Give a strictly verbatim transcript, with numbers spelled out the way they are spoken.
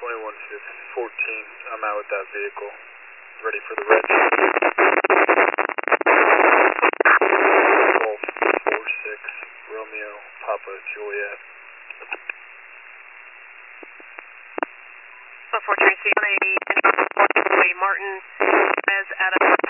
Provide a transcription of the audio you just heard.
twenty-one fourteen, I'm out with that vehicle. Ready for the red. Golf four six, Romeo, Papa, Juliet. four Tracy, on a Martin as Adam.